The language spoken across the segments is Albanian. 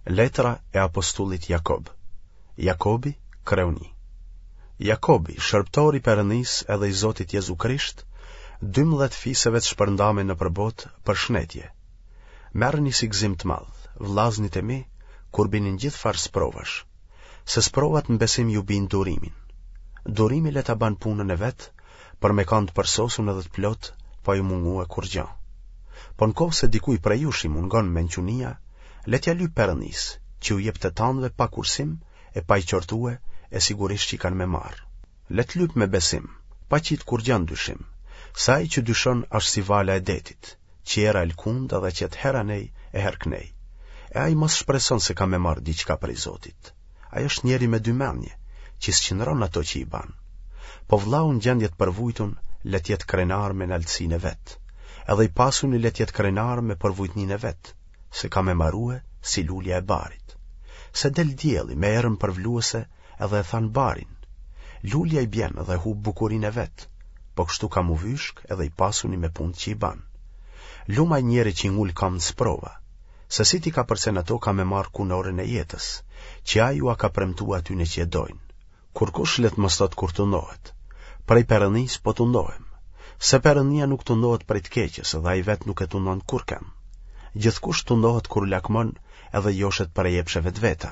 Letra e apostullit Jakob. Jakobi, kreuni. Jakobi, shërptori Perëndis edhe i Zotit Jezu Krisht, 12 fisëve të shpërndame në përbot për shnetje. Merrni si gzim të madh, vllaznit e mi, kur binin gjithë farë sprovash, se sprovat në besim ju bin durimin. Durimi le ta ban punën e vet, për me kanë të përsosun edhe të plot, pa ju mungue kur gjë. Po në kohë se dikuj prej jush i mungon menqunia, letja lyp Perëndis, që u jep të tanëve pa kursim e pa i qortue, e sigurisht që i kanë me marë. Let lyp me besim, pa qitë kur gjën dyshim, sa i që dyshon është si vala e detit, që era lkund edhe që të hera nej e herknej. E ai mos shpreson se ka me marë diçka prej Zotit. Ai është njeri me dy mendje, që s'qëndron ato që i ban. Po vllau në gjendjet përvujtun, let jetë krenar me naltësin e vet, edhe i pasuni let jetë krenar me përvujtnin e vet, se ka me marue si lulja e barit. Se del dielli me erën përvluese edhe e than barin. Lulja i bjen edhe hu bukurin e vet, po kështu ka mu vyshk edhe i pasuni me punë që i ban. Lumaj njeri që i ngull kam në sprova, se si ti ka përsen ato ka me marë kunoren e jetës, që a ju a ka premtu atyne që e dojnë. Kur kush let mos thot kur të ndohet, prej Perëndis po të ndohem, se Perëndia nuk të ndohet prej të keqës edhe ai vet nuk e të ndon kur kem. Gjithkush të ndohet kur lakmon edhe joshet për e jepsheve të veta.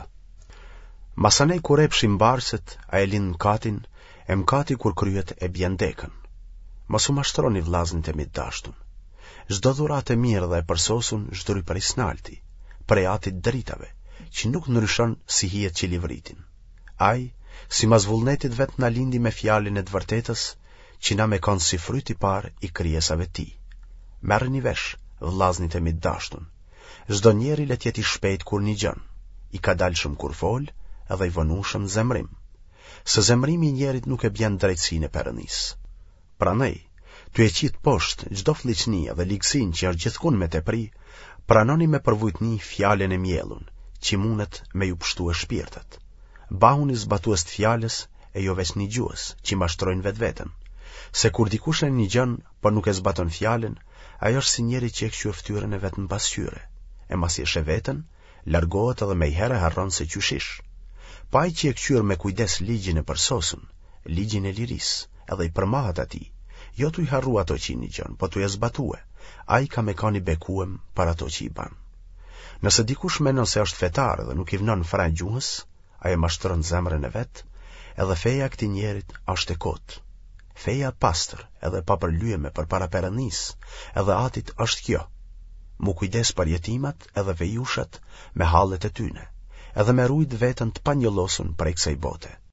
Masanej kur epshi mbarset, a e linë mkatin, e mkati kur kryet e bjen dekën. Mos u mashtroni vllaznit e mi të dashtun. Çdo dhurat e mirë dhe e përsosun zhduri për isnalti, prej atit dritave, që nuk ndryshon si hijet që livritin. Ai, si mas vullnetit vet na lindi me fjalin e të vërtetës, që na me kanë si fryti par i krijesave ti. Merrni vesh, vllaznit e mi të dashtun. Çdo njeri let jeti shpejt kur një gjën, i ka dalshëm kur fol, edhe i vonushëm zemrim. Se zemrimi i njerit nuk e bjen drejtësinë e Perëndis. Pranej, ty e qit poshtë çdo fliçni dhe ligësin që është gjithkun me tepri, pranoni me përvujtni fjalen e mjellun, që mundet me ju pështu e shpirtat. Bahuni zbatues të fjales e jo veç një gjues, që mashtrojnë vetveten. Se kur dikush e një gjën, po nuk e zbaton fjalen, ajo është si njeri që e këshyr ftyrën e vetë në pasqyre, e masi e shë vetën, largohet edhe me i herë harron se qyshish. Pa i që e këshyr me kujdes ligjin e përsosun, ligjin e liris, edhe i përmahat ati, jo tu i harru ato që i një gjën, po tu i e zbatue, a i ka me kani bekuem për ato që i ban. Nëse dikush menon se është fetar dhe nuk i vnon fra gjuhës, a e mashtron zemrën e vet, edhe feja këti njerit është e kotë. Feja pastër edhe pa përlyeme për para Perëndis, edhe atit është kjo, mu kujdes për jetimat edhe vejushat me hallet e tyne, edhe me rujt vetën të panjëllosun prej kësaj bote.